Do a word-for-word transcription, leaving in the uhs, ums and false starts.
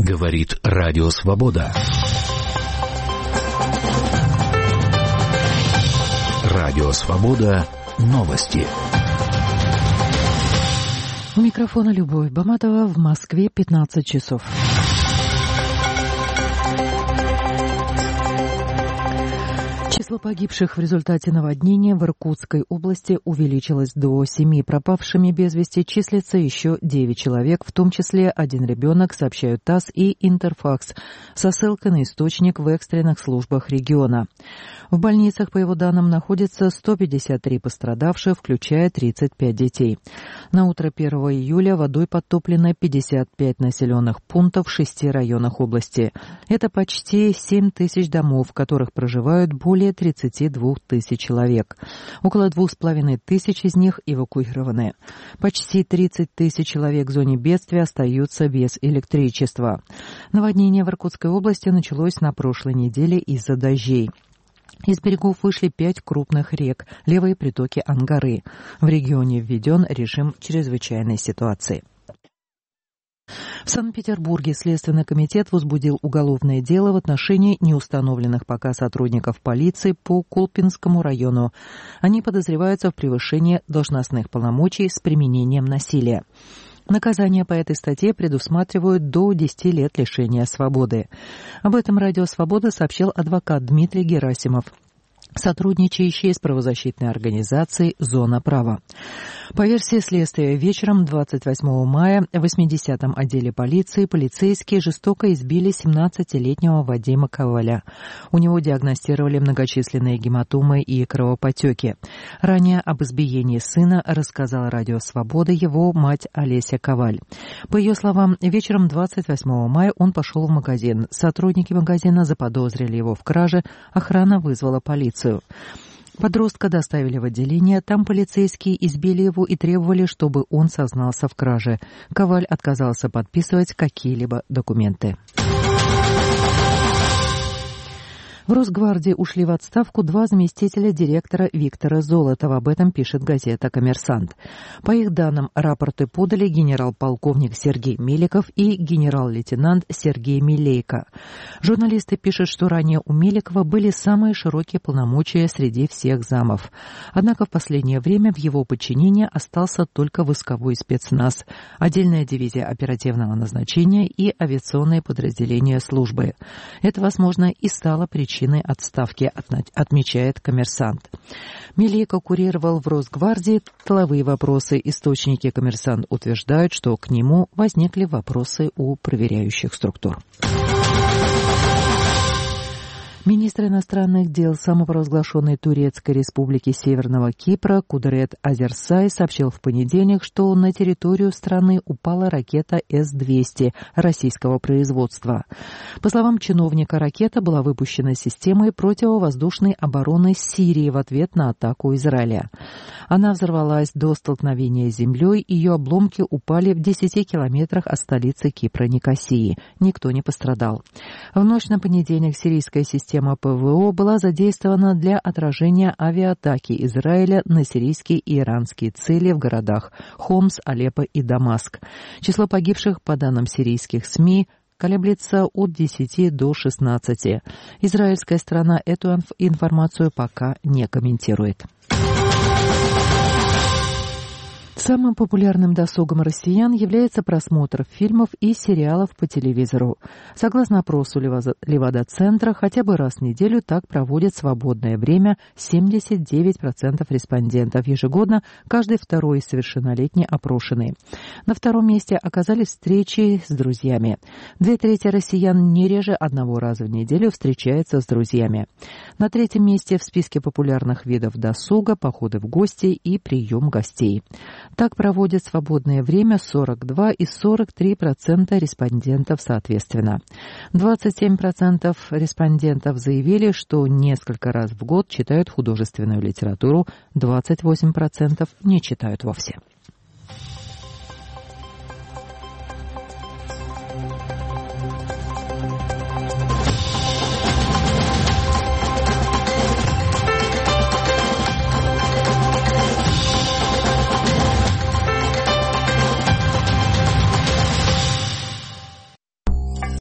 Говорит Радио Свобода. Радио Свобода. Новости. У микрофона Любовь Баматова. В Москве пятнадцать часов. Число погибших в результате наводнения в Иркутской области увеличилось до семи. Пропавшими без вести числится еще девять человек, в том числе один ребенок, сообщают ТАСС и Интерфакс, со ссылкой на источник в экстренных службах региона. В больницах, по его данным, находится сто пятьдесят три пострадавших, включая тридцать пять детей. На утро первого июля водой подтоплено пятьдесят пять населенных пунктов в шести районах области. Это почти семь тысяч домов, в которых проживают более тридцать два тысяч человек. Около двух с половиной тысяч из них эвакуированы. Почти тридцать тысяч человек в зоне бедствия остаются без электричества. Наводнение в Иркутской области началось на прошлой неделе из-за дождей. Из берегов вышли пять крупных рек, левые притоки Ангары. В регионе введен режим чрезвычайной ситуации. В Санкт-Петербурге Следственный комитет возбудил уголовное дело в отношении неустановленных пока сотрудников полиции по Колпинскому району. Они подозреваются в превышении должностных полномочий с применением насилия. Наказания по этой статье предусматривают до десяти лет лишения свободы. Об этом Радио Свобода сообщил адвокат Дмитрий Герасимов, сотрудничающий с правозащитной организацией «Зона права». По версии следствия, вечером двадцать восьмого мая в восьмидесятом отделе полиции полицейские жестоко избили семнадцатилетнего Вадима Коваля. У него диагностировали многочисленные гематомы и кровопотеки. Ранее об избиении сына рассказала Радио Свобода его мать Олеся Коваль. По ее словам, вечером двадцать восьмого мая он пошел в магазин. Сотрудники магазина заподозрили его в краже, охрана вызвала полицию. Подростка доставили в отделение, там полицейские избили его и требовали, чтобы он сознался в краже. Коваль отказался подписывать какие-либо документы. В Росгвардии ушли в отставку два заместителя директора Виктора Золотова. Об этом пишет газета «Коммерсант». По их данным, рапорты подали генерал-полковник Сергей Меликов и генерал-лейтенант Сергей Милейко. Журналисты пишут, что ранее у Меликова были самые широкие полномочия среди всех замов. Однако в последнее время в его подчинении остался только войсковой спецназ, отдельная дивизия оперативного назначения и авиационные подразделения службы. Это, возможно, и стало причиной отставки, отмечает «Коммерсант». Милейко курировал в Росгвардии тыловые вопросы. Источники «Коммерсант» утверждают, что к нему возникли вопросы у проверяющих структур. Министр иностранных дел самопровозглашенной Турецкой республики Северного Кипра Кудрет Азерсай сообщил в понедельник, что на территорию страны упала ракета Эс двести российского производства. По словам чиновника, ракета была выпущена системой противовоздушной обороны Сирии в ответ на атаку Израиля. Она взорвалась до столкновения с землей, ее обломки упали в десяти километрах от столицы Кипра Никосии. Никто не пострадал. В ночь на понедельник сирийская система ПВО была задействована для отражения авиаатаки Израиля на сирийские и иранские цели в городах Хомс, Алеппо и Дамаск. Число погибших, по данным сирийских СМИ, колеблется от десяти до шестнадцати. Израильская сторона эту информацию пока не комментирует. Самым популярным досугом россиян является просмотр фильмов и сериалов по телевизору. Согласно опросу Левада-центра, хотя бы раз в неделю так проводит свободное время семьдесят девять процентов респондентов. Ежегодно каждый второй совершеннолетний опрошенный. На втором месте оказались встречи с друзьями. Две трети россиян не реже одного раза в неделю встречаются с друзьями. На третьем месте в списке популярных видов досуга походы в гости и прием гостей. Так проводят свободное время сорок два и сорок три процента респондентов соответственно. двадцать семь процентов респондентов заявили, что несколько раз в год читают художественную литературу, двадцать восемь процентов не читают вовсе.